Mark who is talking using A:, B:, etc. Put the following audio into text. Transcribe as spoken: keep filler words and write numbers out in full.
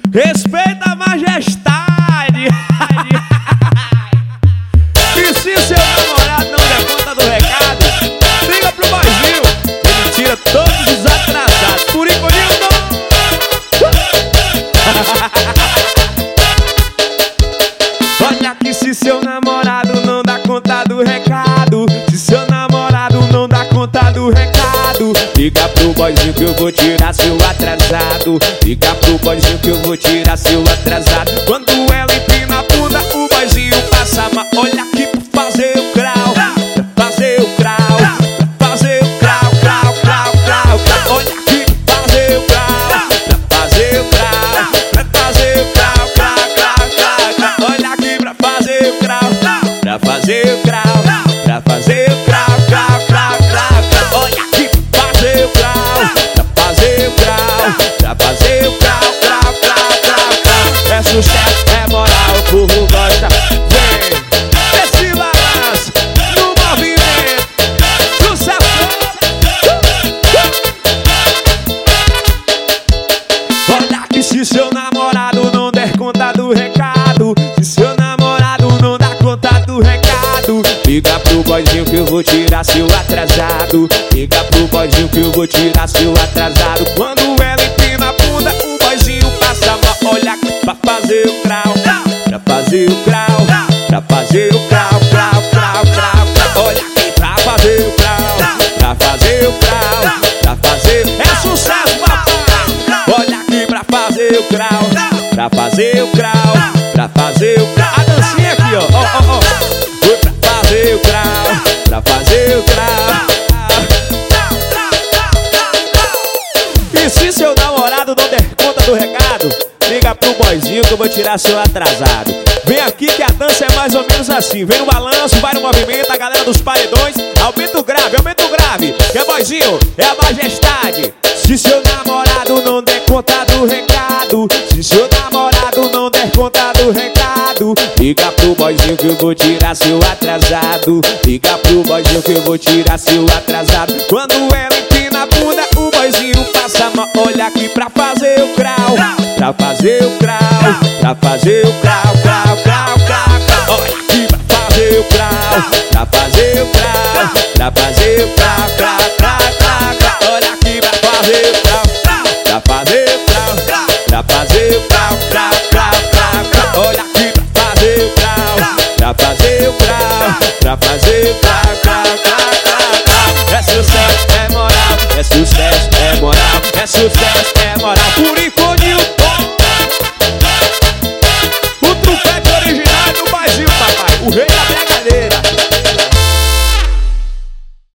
A: Respeita a majestade. E se seu namorado não der conta do recado, liga pro boizinho, ele tira todos os atrasados. Por enquanto, olha que se seu namorado não dá conta do recado, se seu namorado não dá conta do recado, liga pro boizinho que eu vou tirar seu atrasado. Liga pro boizinho que eu vou tirar seu atrasado. Quando ela empina a bunda, o boizinho passa mal. Olha aqui pra fazer o grau, pra fazer o grau, pra fazer o grau, grau, grau, grau, grau. Olha aqui pra fazer o grau, pra fazer o grau, pra fazer o grau, grau, grau, grau, grau. Olha aqui pra fazer o grau, pra fazer o grau, pra fazer o grau, grau, grau, grau, grau. Olha aqui pra fazer o grau, pra fazer o grau, pra fazer o grau, grau, grau, grau, grau. É sucesso, é moral, o povo gosta. Vem, esse balanço no movimento, sucesso. Olha que se seu namorado não der conta do recado, se seu namorado não dá conta do recado, liga pro boizinho que eu vou tirar seu atrasado. Liga pro boizinho que eu vou tirar seu atrasado. Quando ela empina a bunda, o boizinho passa mal. Olha aqui pra fazer o grau, pra fazer o grau, pra fazer o grau, grau, grau, grau, grau. Olha aqui pra fazer o grau, pra fazer o grau, pra fazer. É sucesso, papai! Olha aqui pra fazer o grau, pra fazer o grau, pra fazer o grau. A dancinha aqui, ó, ó, ó, ó. Foi pra fazer o grau, pra fazer o grau. E se seu namorado não der conta do recado, liga pro boizinho que eu vou tirar seu atrasado. Vem aqui que a dança é mais ou menos assim. Vem no balanço, vai no movimento, a galera dos paredões. Aumenta o grave, aumenta o grave. Que é boizinho, é a majestade. Se seu namorado não der conta do recado, se seu namorado não der conta do recado, liga pro boizinho que eu vou tirar seu atrasado. Liga pro boizinho que eu vou tirar seu atrasado. Quando ela empina a bunda, o boizinho passa mal. Olha aqui pra fazer o grau, pra fazer o grau, pra fazer o grau, grau, grau, grau, grau. Olha aqui pra fazer o grau, pra fazer o grau, pra fazer o grau, grau, grau, grau, grau. Olha aqui pra fazer o grau, pra fazer o grau, pra fazer o grau, grau, grau, grau, grau. Olha aqui pra fazer o grau, pra fazer o grau, pra fazer o grau, grau, grau, grau, grau. É sucesso, é moral, é sucesso, é moral, é sucesso.